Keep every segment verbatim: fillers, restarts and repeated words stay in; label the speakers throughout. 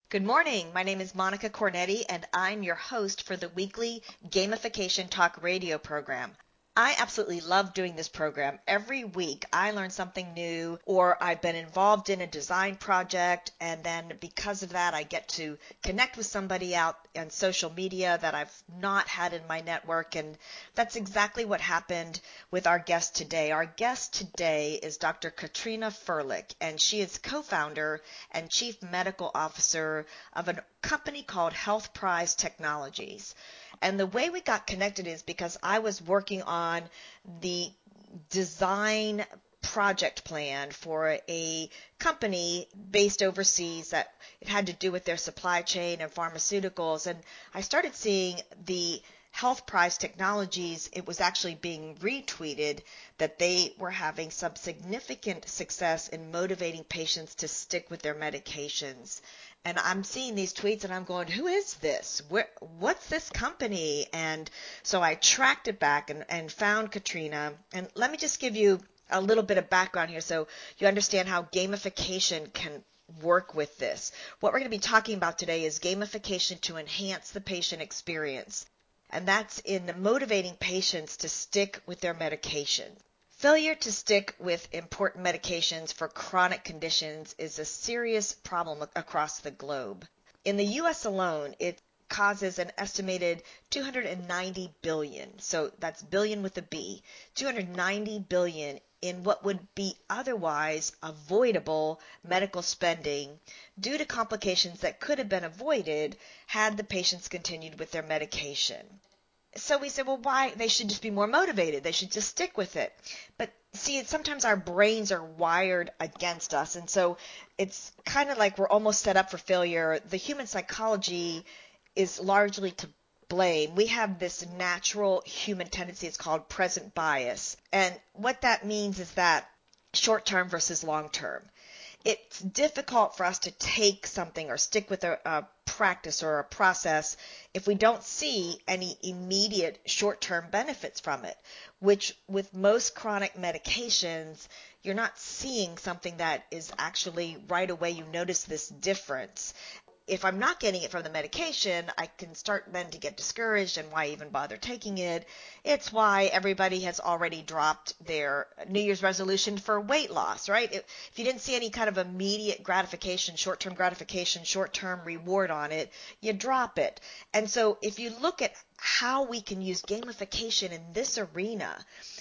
Speaker 1: Good morning. My name is Monica Cornetti, and I'm your host for the weekly Gamification Talk radio program. I absolutely love doing this program. Every week I learn something new, or I've been involved in a design project, and then because of that I get to connect with somebody out on social media that I've not had in my network, and that's exactly what happened with our guest today. Our guest today is Doctor Katrina Froelich, and she is co-founder and chief medical officer of a company called HealthPrize Technologies. And the way we got connected is because I was working on the design project plan for a company based overseas that it had to do with their supply chain and pharmaceuticals. And I started seeing the HealthPrize Technologies, it was actually being retweeted that they were having some significant success in motivating patients to stick with their medications. And I'm seeing these tweets and I'm going, who is this? Where, what's this company? And so I tracked it back and, and found Katrina. And let me just give you a little bit of background here so you understand how gamification can work with this. What we're going to be talking about today is gamification to enhance the patient experience. And that's in motivating patients to stick with their medication. Failure to stick with important medications for chronic conditions is a serious problem across the globe. In the U S alone, it causes an estimated two hundred ninety billion, so that's billion with a B, two hundred ninety billion in what would be otherwise avoidable medical spending due to complications that could have been avoided had the patients continued with their medication. So we said, well, why? They should just be more motivated. They should just stick with it. But see, sometimes our brains are wired against us. And so it's kind of like we're almost set up for failure. The human psychology is largely to blame. We have this natural human tendency. It's called present bias. And what that means is that short-term versus long-term. It's difficult for us to take something or stick with a, a practice or a process if we don't see any immediate short-term benefits from it, which with most chronic medications, you're not seeing something that is actually right away you notice this difference. If I'm not getting it from the medication, I can start then to get discouraged and why even bother taking it. It's why everybody has already dropped their New Year's resolution for weight loss, right? If you didn't see any kind of immediate gratification, short-term gratification, short-term reward on it, you drop it. And so if you look at how we can use gamification in this arena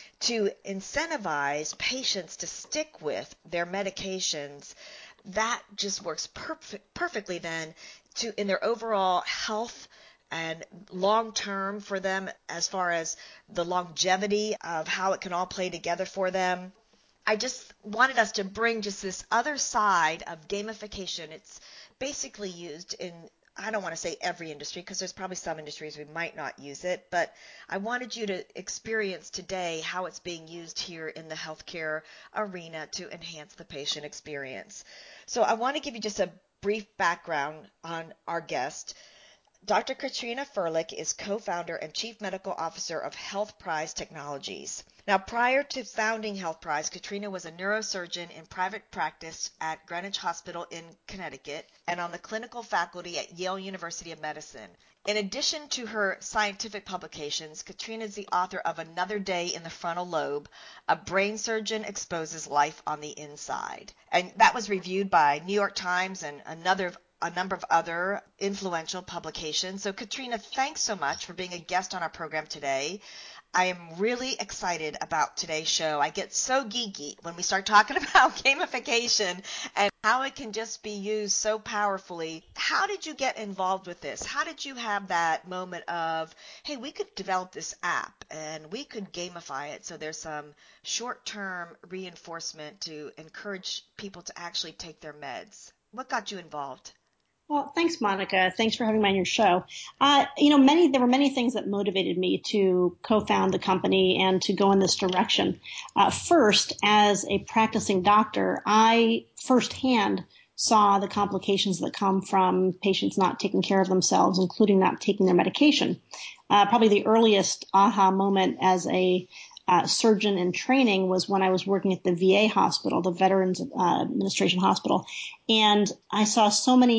Speaker 1: to incentivize patients to stick with their medications, that just works perf- perfectly then to in their overall health and long term for them as far as the longevity of how it can all play together for them. I just wanted us to bring just this other side of gamification. It's basically used in, I don't want to say every industry because there's probably some industries we might not use it, but I wanted you to experience today how it's being used here in the healthcare arena to enhance the patient experience. So I want to give you just a brief background on our guest. Doctor Katrina Froelich is co-founder and chief medical officer of HealthPrize Technologies. Now, prior to founding HealthPrize, Katrina was a neurosurgeon in private practice at Greenwich Hospital in Connecticut and on the clinical faculty at Yale University of Medicine. In addition to her scientific publications, Katrina is the author of Another Day in the Frontal Lobe, A Brain Surgeon Exposes Life on the Inside. And that was reviewed by New York Times and another a number of other influential publications. So Katrina, thanks so much for being a guest on our program today. I am really excited about today's show. I get so geeky when we start talking about gamification and how it can just be used so powerfully. How did you get involved with this? How did you have that moment of, hey, we could develop this app and we could gamify it so there's some short-term reinforcement to encourage people to actually take their meds? What got you involved?
Speaker 2: Well, thanks, Monica. Thanks for having me on your show. Uh, you know, many there were many things that motivated me to co-found the company and to go in this direction. Uh, first, as a practicing doctor, I firsthand saw the complications that come from patients not taking care of themselves, including not taking their medication. Uh, probably the earliest aha moment as a Uh, surgeon in training was when I was working at the V A hospital, the Veterans uh, Administration Hospital. And I saw so many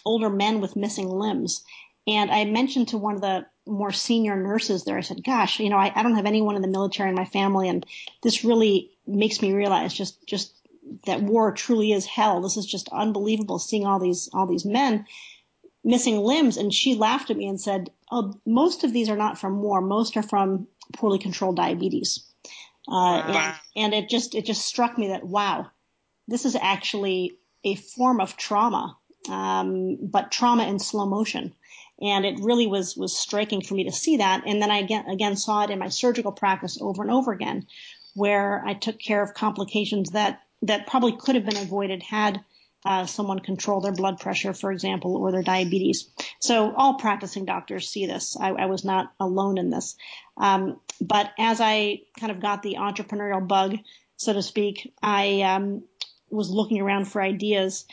Speaker 2: older men with missing limbs. And I mentioned to one of the more senior nurses there, I said, gosh, you know, I, I don't have anyone in the military in my family. And this really makes me realize just, just that war truly is hell. This is just unbelievable seeing all these, all these men missing limbs. And she laughed at me and said, oh, most of these are not from war. Most are from poorly controlled diabetes. Uh, wow. and, and it just, it just struck me that, wow, this is actually a form of trauma, um, but trauma in slow motion. And it really was, was striking for me to see that. And then I again, again saw it in my surgical practice over and over again, where I took care of complications that, that probably could have been avoided had uh, someone control their blood pressure, for example, or their diabetes. So all practicing doctors see this. I, I was not alone in this. Um, but as I kind of got the entrepreneurial bug, so to speak, I um, was looking around for ideas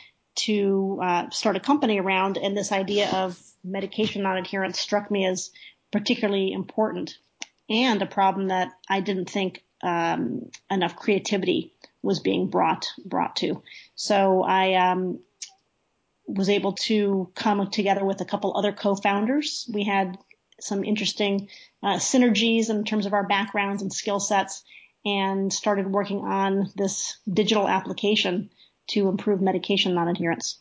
Speaker 2: to uh, start a company around, and this idea of medication non-adherence struck me as particularly important and a problem that I didn't think um, enough creativity was being brought brought to. So I um, was able to come together with a couple other co-founders. We had some interesting uh, synergies in terms of our backgrounds and skill sets, and started working on this digital application to improve medication non-adherence.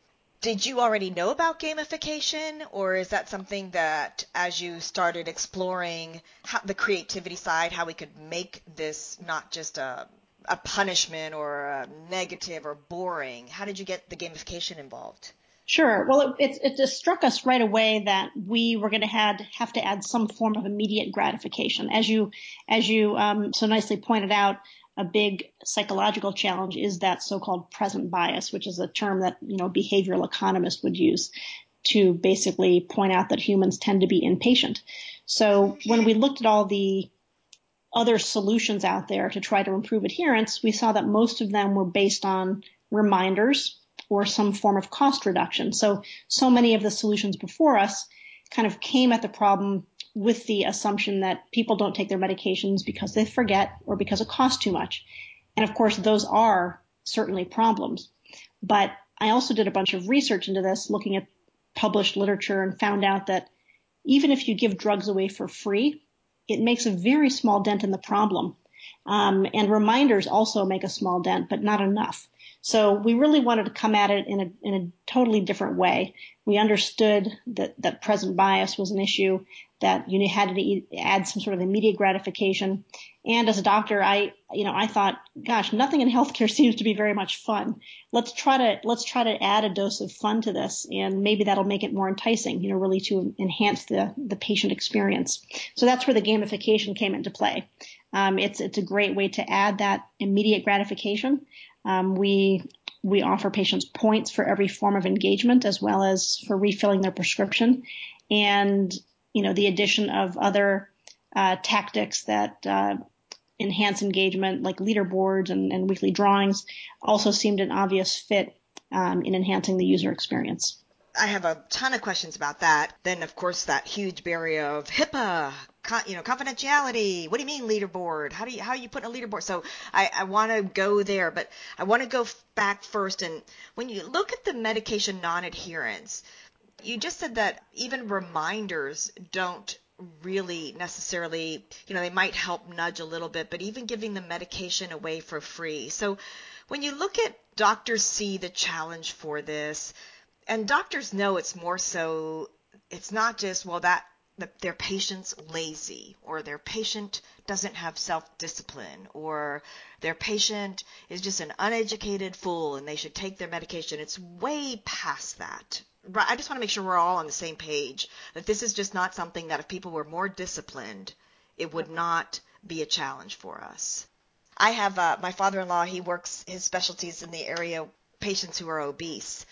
Speaker 1: Did you already know about gamification, or is that something that as you started exploring how, the creativity side, how we could make this not just a, a punishment or a negative or boring, how did you get the gamification involved?
Speaker 2: Sure. Well, it, it, it just struck us right away that we were going to have, have to add some form of immediate gratification. As you, as you um, so nicely pointed out, a big psychological challenge is that so-called present bias, which is a term that, you know, behavioral economists would use to basically point out that humans tend to be impatient. So when we looked at all the other solutions out there to try to improve adherence, we saw that most of them were based on reminders or some form of cost reduction. So, so many of the solutions before us kind of came at the problem with the assumption that people don't take their medications because they forget or because it costs too much. And of course, those are certainly problems. But I also did a bunch of research into this, looking at published literature, and found out that even if you give drugs away for free, it makes a very small dent in the problem. Um, and reminders also make a small dent, but not enough. So we really wanted to come at it in a, in a totally different way. We understood that, that present bias was an issue, that you had to add some sort of immediate gratification. And as a doctor, I, you know, I thought, gosh, nothing in healthcare seems to be very much fun. Let's try to, let's try to add a dose of fun to this, and maybe that'll make it more enticing, you know, really to enhance the, the patient experience. So that's where the gamification came into play. Um, it's, it's a great way to add that immediate gratification. Um, we, we offer patients points for every form of engagement, as well as for refilling their prescription. And, you know, the addition of other uh, tactics that uh, enhance engagement, like leaderboards and, and weekly drawings, also seemed an obvious fit um, in enhancing the user experience.
Speaker 1: I have a ton of questions about that. Then, of course, that huge barrier of HIPAA, you know, confidentiality. What do you mean leaderboard? How do you how are you putting a leaderboard? So I, I want to go there, but I want to go back first. And when you look at the medication non-adherence, you just said that even reminders don't really necessarily, you know, they might help nudge a little bit, but even giving the medication away for free. So when you look at doctors see the challenge for this, and doctors know it's more so, it's not just, well, that the, their patient's lazy, or their patient doesn't have self-discipline, or their patient is just an uneducated fool and they should take their medication. It's way past that. I just want to make sure we're all on the same page, that this is just not something that if people were more disciplined, it would not be a challenge for us. I have uh, my father-in-law, he works, his specialties in the area, patients who are obese.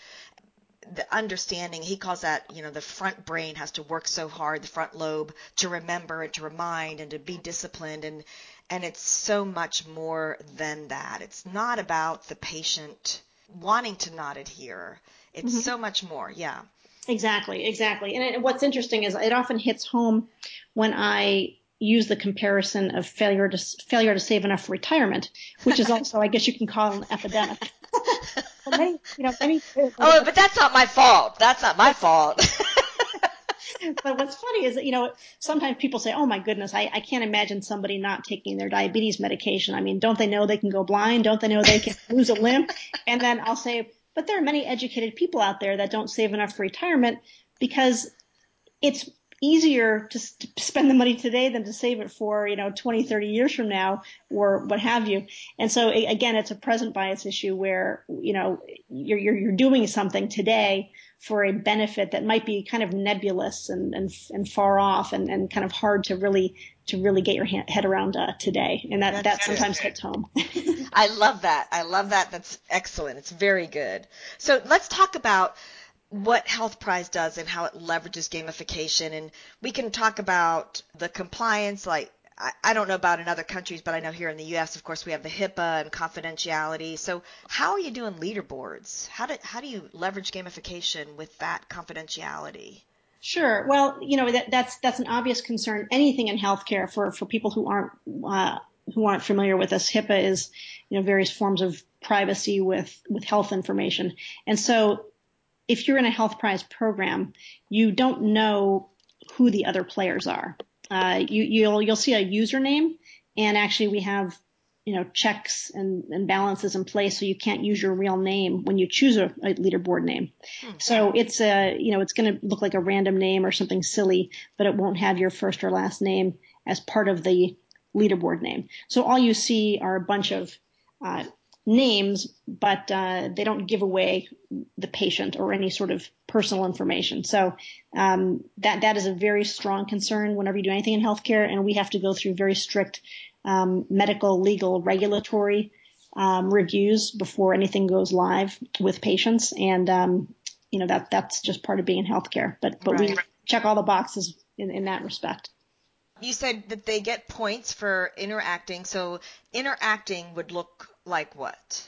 Speaker 1: The understanding, he calls that, you know, the front brain has to work so hard, the front lobe, to remember and to remind and to be disciplined. And, and it's so much more than that. It's not about the patient wanting to not adhere. It's mm-hmm. so much more. Yeah.
Speaker 2: Exactly. Exactly. And it, what's interesting is it often hits home when I use the comparison of failure to failure to save enough for retirement, which is also, I guess you can call an epidemic. many, you know, many.
Speaker 1: Oh, but that's not my fault. That's not my fault.
Speaker 2: But what's funny is that, you know, sometimes people say, oh my goodness, I, I can't imagine somebody not taking their diabetes medication. I mean, don't they know they can go blind? Don't they know they can lose a limb? And then I'll say, but there are many educated people out there that don't save enough for retirement because it's easier to, to spend the money today than to save it for, you know, twenty, thirty years from now or what have you. And so again, it's a present bias issue where, you know, you're, you're, you're doing something today for a benefit that might be kind of nebulous and, and, and far off and, and kind of hard to really, to really get your head around uh, today. And that, that sometimes hits home.
Speaker 1: I love that. I love that. That's excellent. It's very good. So let's talk about what HealthPrize does and how it leverages gamification. And we can talk about the compliance, like I, I don't know about in other countries, but I know here in the U S, of course, we have the HIPAA and confidentiality. So how are you doing leaderboards? How do, how do you leverage gamification with that confidentiality?
Speaker 2: Sure. Well, you know, that, that's, that's an obvious concern. Anything in healthcare for, for people who aren't, uh, who aren't familiar with this, HIPAA is, you know, various forms of privacy with, with health information. And so if you're in a HealthPrize program, you don't know who the other players are. Uh, you, you'll, you'll see a username, and actually we have, you know, checks and, and balances in place, so you can't use your real name when you choose a, a leaderboard name. Hmm. So it's a, you know, it's going to look like a random name or something silly, but it won't have your first or last name as part of the leaderboard name. So all you see are a bunch of uh, names, but uh, they don't give away the patient or any sort of personal information. So um, that that is a very strong concern whenever you do anything in healthcare, and we have to go through very strict um, medical, legal, regulatory um, reviews before anything goes live with patients. And um, you know that that's just part of being in healthcare. But but right. we check all the boxes in, in that respect.
Speaker 1: You said that they get points for interacting. So interacting would look like what?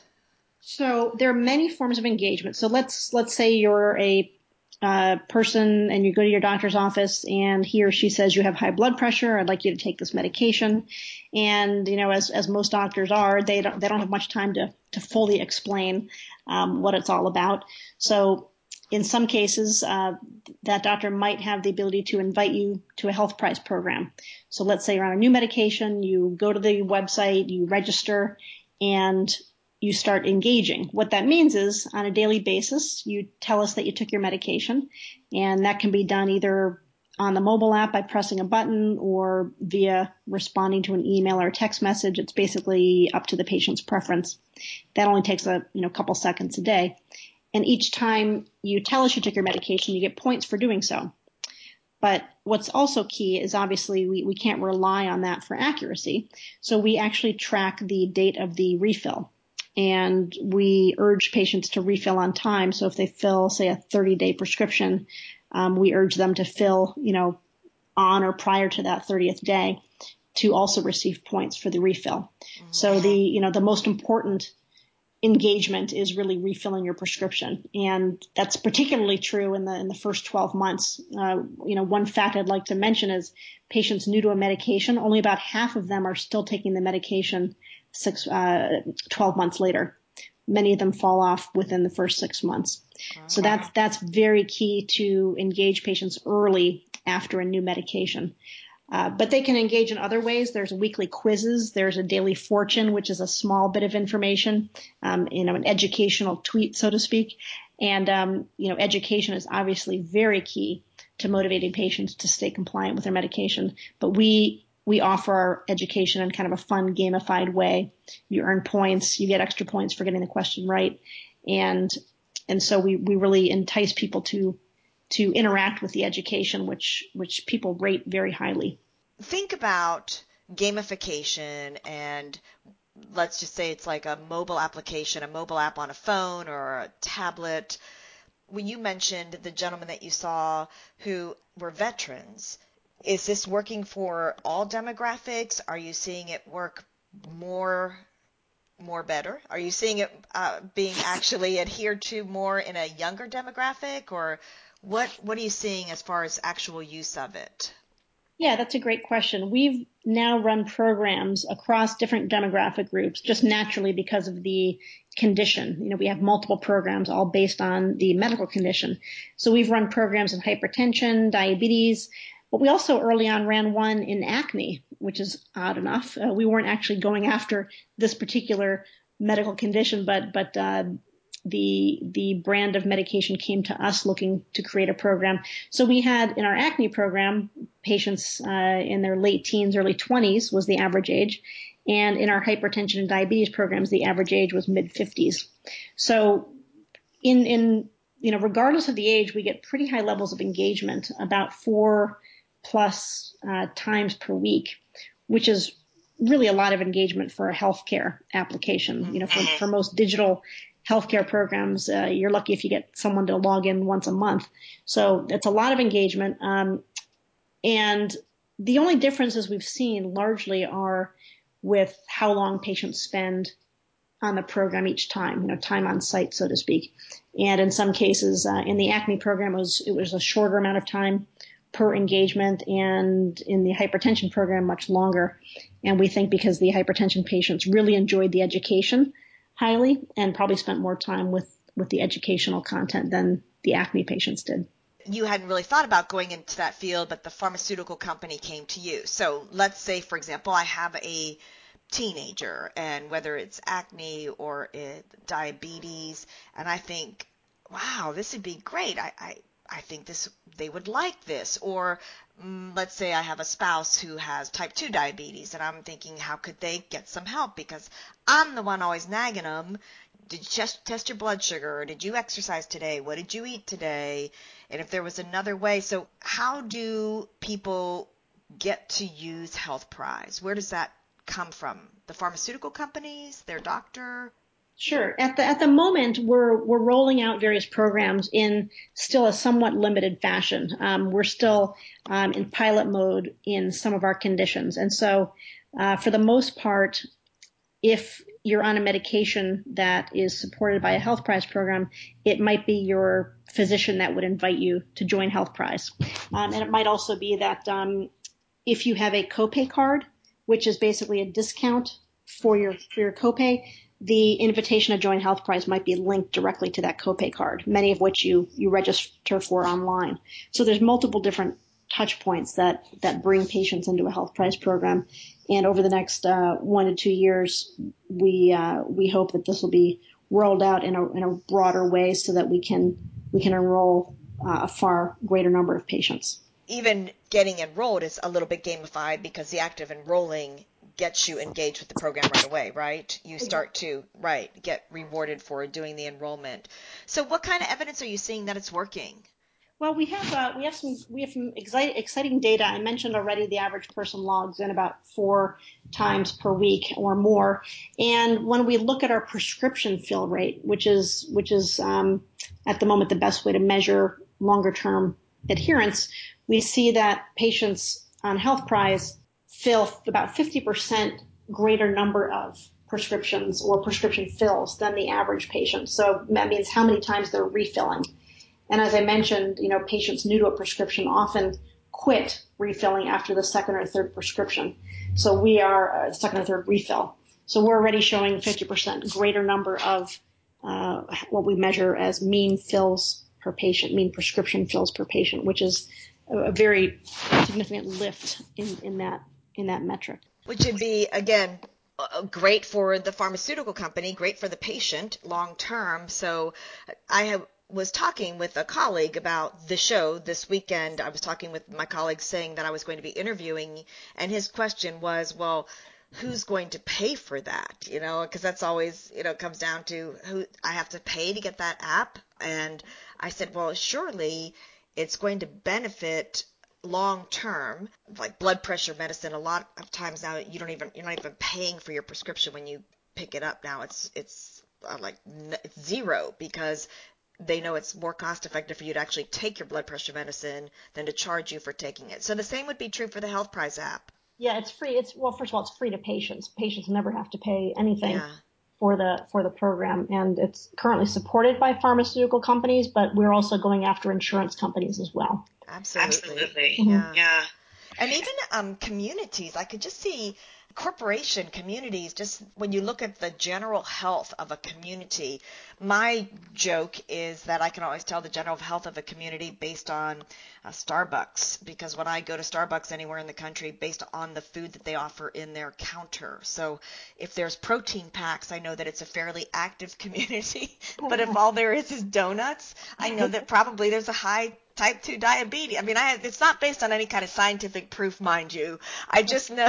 Speaker 2: So there are many forms of engagement. So let's let's say you're a uh, person and you go to your doctor's office and he or she says you have high blood pressure. I'd like you to take this medication. And you know, as as most doctors are, they don't they don't have much time to to fully explain um, what it's all about. So in some cases, uh, that doctor might have the ability to invite you to a HealthPrize program. So let's say you're on a new medication, you go to the website, you register, and you start engaging. What that means is on a daily basis, you tell us that you took your medication, and that can be done either on the mobile app by pressing a button or via responding to an email or a text message. It's basically up to the patient's preference. That only takes a you know couple seconds a day. And each time you tell us you took your medication, you get points for doing so. But what's also key is obviously we, we can't rely on that for accuracy. So we actually track the date of the refill. And we urge patients to refill on time. So if they fill, say, a thirty-day prescription, um, we urge them to fill, you know, on or prior to that thirtieth day to also receive points for the refill. Mm-hmm. So the, you know, the most important engagement is really refilling your prescription. And that's particularly true in the in the first twelve months. Uh, you know, one fact I'd like to mention is patients new to a medication, only about half of them are still taking the medication six, uh, twelve months later. Many of them fall off within the first six months. Okay. So that's, that's very key to engage patients early after a new medication. Uh, but they can engage in other ways. There's weekly quizzes. There's a daily fortune, which is a small bit of information, um, you know, an educational tweet, so to speak. And, um, you know, education is obviously very key to motivating patients to stay compliant with their medication. But we, we offer our education in kind of a fun, gamified way. You earn points. You get extra points for getting the question right. And, and so we, we really entice people to to interact with the education, which which people rate very highly.
Speaker 1: Think about gamification, and let's just say it's like a mobile application, a mobile app on a phone or a tablet. When you mentioned the gentleman that you saw who were veterans, is this working for all demographics? Are you seeing it work more more better? Are you seeing it uh, being actually adhered to more in a younger demographic, or What what are you seeing as far as actual use of it?
Speaker 2: Yeah, that's a great question. We've now run programs across different demographic groups just naturally because of the condition. You know, we have multiple programs all based on the medical condition. So we've run programs in hypertension, diabetes, but we also early on ran one in acne, which is odd enough. Uh, we weren't actually going after this particular medical condition, but but uh, the the brand of medication came to us looking to create a program. So we had in our acne program patients uh, in their late teens, early twenties was the average age. And in our hypertension and diabetes programs, the average age was mid fifties. So in, in, you know, regardless of the age, we get pretty high levels of engagement, about four plus uh, times per week, which is really a lot of engagement for a healthcare application. You know, for, for most digital healthcare programs, uh, you're lucky if you get someone to log in once a month. So it's a lot of engagement. Um, and the only differences we've seen largely are with how long patients spend on the program each time, you know, time on site, so to speak. And in some cases, uh, in the acne program, it was, it was a shorter amount of time per engagement, and in the hypertension program, much longer. And we think because the hypertension patients really enjoyed the education highly and probably spent more time with, with the educational content than the acne patients did.
Speaker 1: You hadn't really thought about going into that field, but the pharmaceutical company came to you. So let's say, for example, I have a teenager, and whether it's acne or it, diabetes, and I think, wow, this would be great. I, I, I think this they would like this. Or mm, let's say I have a spouse who has type two diabetes, and I'm thinking, how could they get some help? Because I'm the one always nagging them. Did you test, test your blood sugar? Did you exercise today? What did you eat today? And if there was another way. So how do people get to use Health Prize? Where does that come from? The pharmaceutical companies, their doctor?
Speaker 2: Sure. At the at the moment, we're we're rolling out various programs in still a somewhat limited fashion. Um, we're still um, in pilot mode in some of our conditions, and so uh, for the most part, if you're on a medication that is supported by a Health Prize program, it might be your physician that would invite you to join Health Prize, um, and it might also be that um, if you have a copay card, which is basically a discount for your for your copay, the invitation to join Health Prize might be linked directly to that copay card, many of which you, you register for online. So there's multiple different touch points that, that bring patients into a Health Prize program. And over the next uh, one to two years, we uh, we hope that this will be rolled out in a in a broader way so that we can we can enroll uh, a far greater number of patients.
Speaker 1: Even getting enrolled is a little bit gamified because the act of enrolling gets you engaged with the program right away, right? You start to, right, get rewarded for doing the enrollment. So what kind of evidence are you seeing that it's working?
Speaker 2: Well, we have uh, we have some we have some exciting, exciting data. I mentioned already the average person logs in about four times per week or more. And when we look at our prescription fill rate, which is which is um, at the moment the best way to measure longer term adherence, we see that patients on Health Prize fill about fifty percent greater number of prescriptions or prescription fills than the average patient. So that means how many times they're refilling. And as I mentioned, you know, patients new to a prescription often quit refilling after the second or third prescription. So we are a second or third refill. So we're already showing fifty percent greater number of uh, what we measure as mean fills per patient, mean prescription fills per patient, which is a very significant lift in, in that in that metric.
Speaker 1: Which would be, again, uh, great for the pharmaceutical company, great for the patient long term. So I have was talking with a colleague about the show this weekend. I was talking with my colleague saying that I was going to be interviewing, and his question was, well, who's going to pay for that? You know, because that's always, you know, comes down to who I have to pay to get that app. And I said, well, surely it's going to benefit long term, like blood pressure medicine. A lot of times now you don't even you're not even paying for your prescription when you pick it up. Now it's it's uh, like it's zero because they know it's more cost effective for you to actually take your blood pressure medicine than to charge you for taking it. So the same would be true for the Health Prize app.
Speaker 2: Yeah, it's free. It's well, first of all, it's free to patients. Patients never have to pay anything
Speaker 1: Yeah.
Speaker 2: for the for the program, and it's currently supported by pharmaceutical companies, but we're also going after insurance companies as well.
Speaker 1: Absolutely.
Speaker 3: Absolutely.
Speaker 1: Yeah.
Speaker 3: Yeah.
Speaker 1: And even um, communities, I could just see corporation communities, just when you look at the general health of a community, my joke is that I can always tell the general health of a community based on uh, Starbucks, because when I go to Starbucks anywhere in the country, based on the food that they offer in their counter. So if there's protein packs, I know that it's a fairly active community. But if all there is is donuts, I know that probably there's a high type two diabetes. I mean, I, it's not based on any kind of scientific proof, mind you. I just know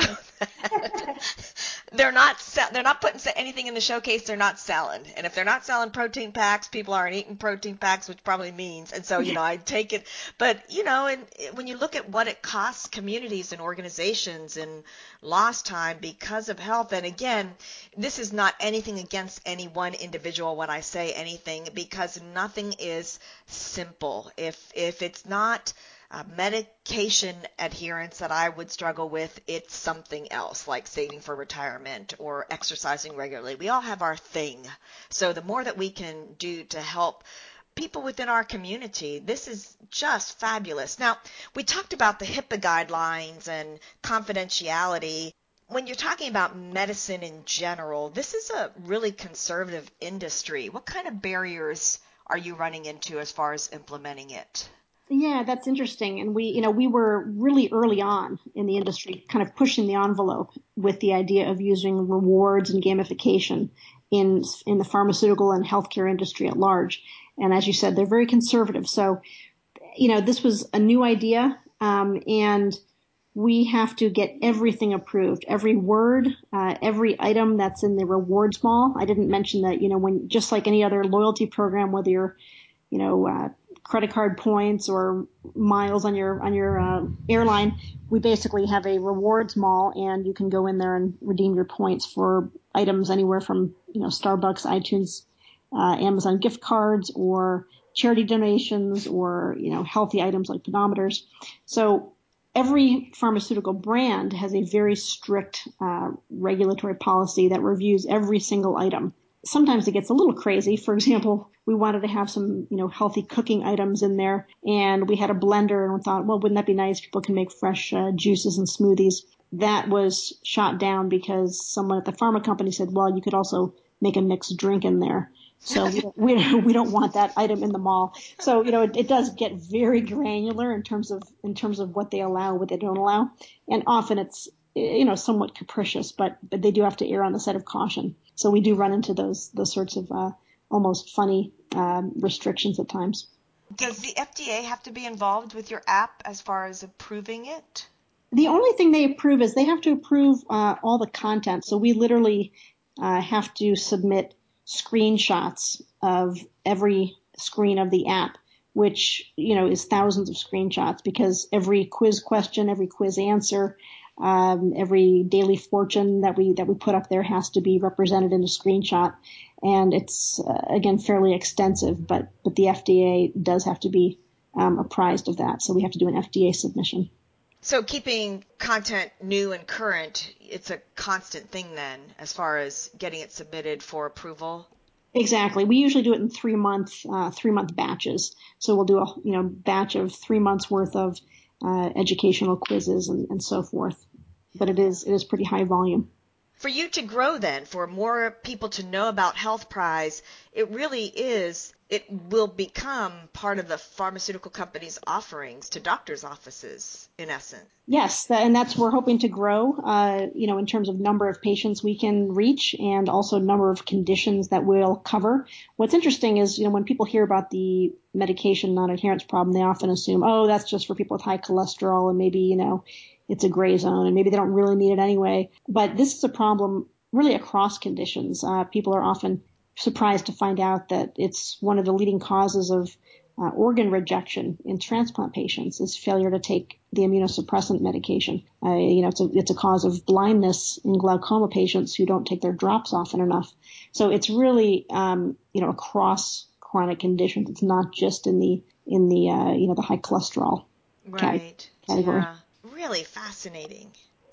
Speaker 1: that they're not they're not putting anything in the showcase they're not selling. And if they're not selling protein packs, people aren't eating protein packs, which probably means. And so, you know, I take it. But, you know, and when you look at what it costs communities and organizations in lost time because of health, and again, this is not anything against any one individual when I say anything, because nothing is simple. If if it's not uh, medication adherence that I would struggle with, it's something else, like saving for retirement or exercising regularly. We all have our thing. So the more that we can do to help people within our community, this is just fabulous. Now, we talked about the HIPAA guidelines and confidentiality. When you're talking about medicine in general, this is a really conservative industry. What kind of barriers are you running into as far as implementing it?
Speaker 2: Yeah, that's interesting. And we, you know, we were really early on in the industry, kind of pushing the envelope with the idea of using rewards and gamification in in the pharmaceutical and healthcare industry at large. And as you said, they're very conservative. So, you know, this was a new idea, um, and we have to get everything approved, every word, uh, every item that's in the rewards mall. I didn't mention that, you know, when just like any other loyalty program, whether you're, you know, uh, credit card points or miles on your on your uh, airline, we basically have a rewards mall, and you can go in there and redeem your points for items anywhere from, you know, Starbucks, iTunes, uh, Amazon gift cards, or charity donations, or, you know, healthy items like pedometers. So every pharmaceutical brand has a very strict uh, regulatory policy that reviews every single item. Sometimes it gets a little crazy. For example, we wanted to have some, you know, healthy cooking items in there, and we had a blender, and we thought, well, wouldn't that be nice? People can make fresh uh, juices and smoothies. That was shot down because someone at the pharma company said, well, you could also make a mixed drink in there. So we don't, we, we don't want that item in the mall. So, you know, it, it does get very granular in terms of in terms of what they allow, what they don't allow, and often it's, you know, somewhat capricious, but but they do have to err on the side of caution. So we do run into those those sorts of uh, almost funny um, restrictions at times.
Speaker 1: Does the F D A have to be involved with your app as far as approving it?
Speaker 2: The only thing they approve is they have to approve uh, all the content. So we literally uh, have to submit screenshots of every screen of the app, which, you know, is thousands of screenshots, because every quiz question, every quiz answer, um, every daily fortune that we that we put up there has to be represented in a screenshot. And it's, uh, again, fairly extensive, but, but the F D A does have to be um, apprised of that. So we have to do an F D A submission.
Speaker 1: So keeping content new and current, it's a constant thing then, as far as getting it submitted for approval?
Speaker 2: Exactly. We usually do it in three month, uh, three month batches. So we'll do a, you know, batch of three months worth of uh, educational quizzes and, and so forth. But it is, it is pretty high volume.
Speaker 1: For you to grow then, for more people to know about Health Prize, it really is, it will become part of the pharmaceutical company's offerings to doctors' offices, in essence.
Speaker 2: Yes, that, and that's we're hoping to grow, uh, you know, in terms of number of patients we can reach, and also number of conditions that we'll cover. What's interesting is, you know, when people hear about the medication non-adherence problem, they often assume, oh, that's just for people with high cholesterol, and maybe, you know, it's a gray zone, and maybe they don't really need it anyway. But this is a problem really across conditions. Uh, people are often surprised to find out that it's one of the leading causes of Uh, organ rejection in transplant patients is failure to take the immunosuppressant medication. Uh, you know, it's a, it's a cause of blindness in glaucoma patients who don't take their drops often enough. So it's really, um, you know, across chronic conditions. It's not just in the, in the, uh, you know, the high cholesterol
Speaker 1: Right.
Speaker 2: category.
Speaker 1: Yeah. Really fascinating.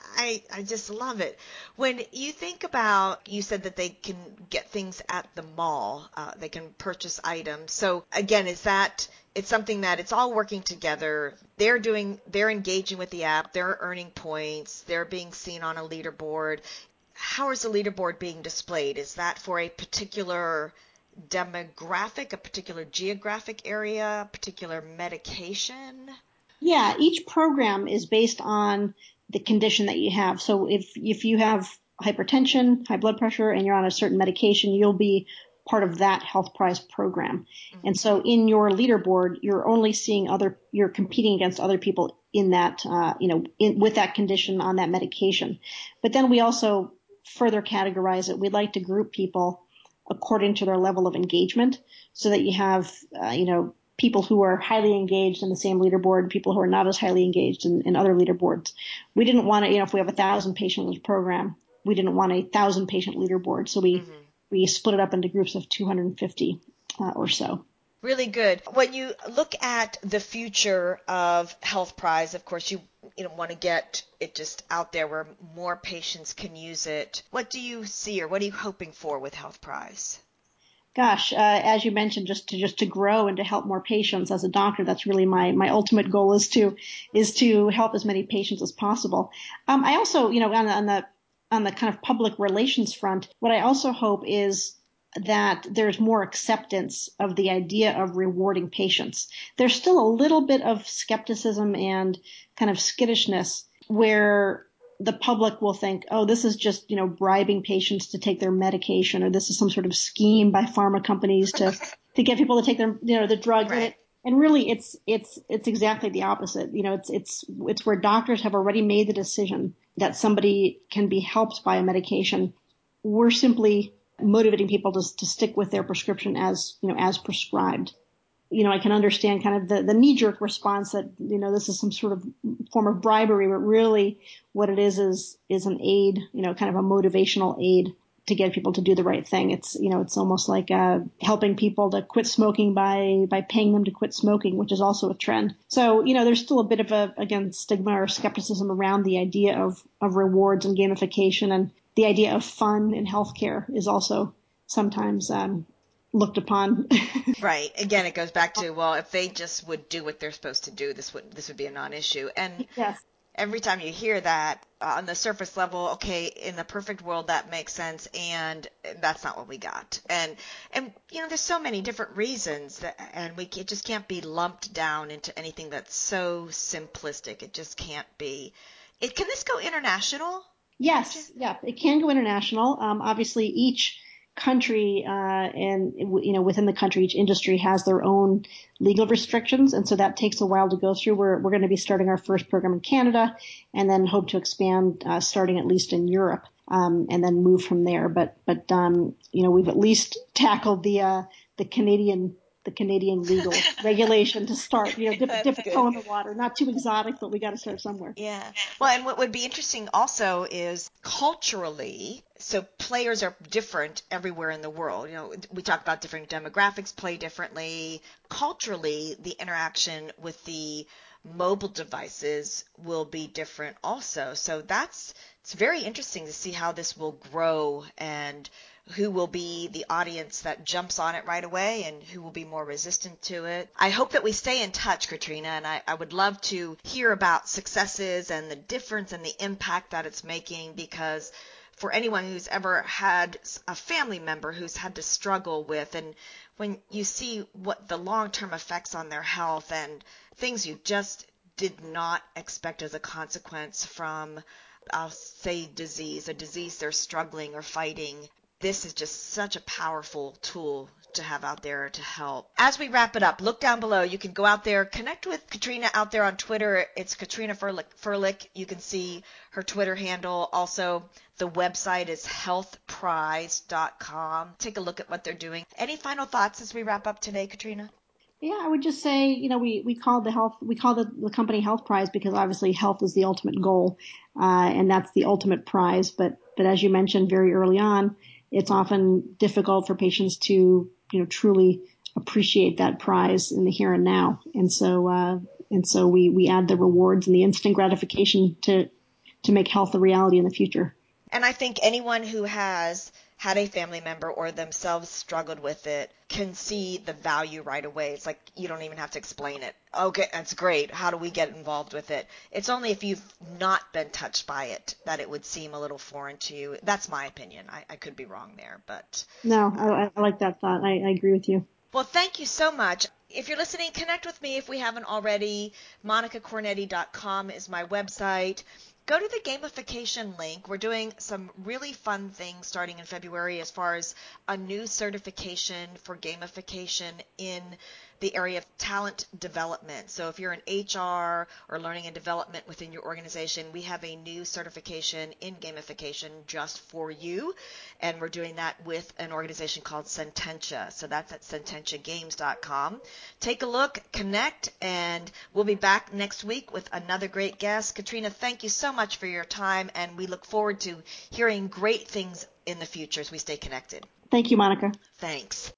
Speaker 1: I, I just love it. When you think about, you said that they can get things at the mall, uh, they can purchase items. So again, is that, it's something that it's all working together. They're doing, they're engaging with the app, they're earning points, they're being seen on a leaderboard. How is the leaderboard being displayed? Is that for a particular demographic, a particular geographic area, a particular medication?
Speaker 2: Yeah, each program is based on the condition that you have. So if if you have hypertension, high blood pressure, and you're on a certain medication, you'll be part of that health prize program. Mm-hmm. And so in your leaderboard, you're only seeing other, you're competing against other people in that, uh, you know, in, with that condition on that medication. But then we also further categorize it. We'd like to group people according to their level of engagement so that you have, uh, you know, people who are highly engaged in the same leaderboard, people who are not as highly engaged in, in other leaderboards. We didn't want to, you know, if we have a thousand patient program, we didn't want a thousand patient leaderboard. So we, mm-hmm. we split it up into groups of two hundred fifty uh, or so.
Speaker 1: Really good. When you look at the future of Health Prize, of course, you you know, want to get it just out there where more patients can use it. What do you see, or what are you hoping for with Health Prize?
Speaker 2: Gosh, uh, as you mentioned, just to just to grow and to help more patients. As a doctor, that's really my my ultimate goal is to is to help as many patients as possible. Um, I also, you know, on the, on the on the kind of public relations front, what I also hope is that there's more acceptance of the idea of rewarding patients. There's still a little bit of skepticism and kind of skittishness where the public will think, oh, this is just, you know, bribing patients to take their medication, or this is some sort of scheme by pharma companies to, to get people to take their, you know, the drugs.
Speaker 1: Right.
Speaker 2: And, it, and really it's, it's, it's exactly the opposite. You know, it's, it's, it's where doctors have already made the decision that somebody can be helped by a medication. We're simply motivating people to, to stick with their prescription as, you know, as prescribed. You know, I can understand kind of the, the knee-jerk response that, you know, this is some sort of form of bribery, but really what it is is is an aid, you know, kind of a motivational aid to get people to do the right thing. It's, you know, it's almost like uh, helping people to quit smoking by by paying them to quit smoking, which is also a trend. So, you know, there's still a bit of a, again, stigma or skepticism around the idea of, of rewards and gamification, and the idea of fun in healthcare is also sometimes um, looked upon.
Speaker 1: Right. Again, it goes back to, well, if they just would do what they're supposed to do, this would this would be a non-issue. And
Speaker 2: yes.
Speaker 1: Every time you hear that uh, on the surface level, okay, in the perfect world that makes sense, and that's not what we got. And and you know, there's so many different reasons that, and we it just can't be lumped down into anything that's so simplistic. It just can't be. It can this go international?
Speaker 2: Yes, yeah, it can go international. Um, obviously, each country uh, and you know within the country, each industry has their own legal restrictions, and so that takes a while to go through. We're we're going to be starting our first program in Canada, and then hope to expand uh, starting at least in Europe, um, and then move from there. But but um, you know we've at least tackled the uh, the Canadian. the Canadian legal regulation to start, you know, dip, dip a toe in the water. Not too exotic, but we got to start somewhere.
Speaker 1: Yeah. Well, and what would be interesting also is culturally, so players are different everywhere in the world. You know, we talk about different demographics play differently. Culturally, the interaction with the mobile devices will be different also. So that's, it's very interesting to see how this will grow and who will be the audience that jumps on it right away and who will be more resistant to it. I hope that we stay in touch, Katrina, and I, I would love to hear about successes and the difference and the impact that it's making, because for anyone who's ever had a family member who's had to struggle with, and when you see what the long-term effects on their health and things you just did not expect as a consequence from, I'll say, disease, a disease they're struggling or fighting, this is just such a powerful tool to have out there to help. As we wrap it up, look down below. You can go out there, connect with Katrina out there on Twitter. It's Katrina Furlick. Furlick. You can see her Twitter handle. Also, the website is health prize dot com. Take a look at what they're doing. Any final thoughts as we wrap up today, Katrina?
Speaker 2: Yeah, I would just say, you know, we, we called the health, we call the, the company Health Prize because obviously health is the ultimate goal, uh, and that's the ultimate prize. But, but as you mentioned very early on, it's often difficult for patients to, you know, truly appreciate that prize in the here and now. And so, uh, and so we, we add the rewards and the instant gratification to, to make health a reality in the future.
Speaker 1: And I think anyone who has had a family member or themselves struggled with it can see the value right away. It's like you don't even have to explain it. Okay, that's great. How do we get involved with it? It's only if you've not been touched by it that it would seem a little foreign to you. That's my opinion. I, I could be wrong there, but
Speaker 2: No,
Speaker 1: uh,
Speaker 2: I, I like that thought. I, I agree with you.
Speaker 1: well, thank you so much. If you're listening, connect with me if we haven't already. monica cornetti dot com is my website. Go to the gamification link. We're doing some really fun things starting in February as far as a new certification for gamification in the area of talent development. So if you're in H R or learning and development within your organization, we have a new certification in gamification just for you. And we're doing that with an organization called Sententia. So that's at sententia games dot com. Take a look, connect, and we'll be back next week with another great guest. Katrina, thank you so much for your time, and we look forward to hearing great things in the future as we stay connected.
Speaker 2: Thank you, Monica.
Speaker 1: Thanks.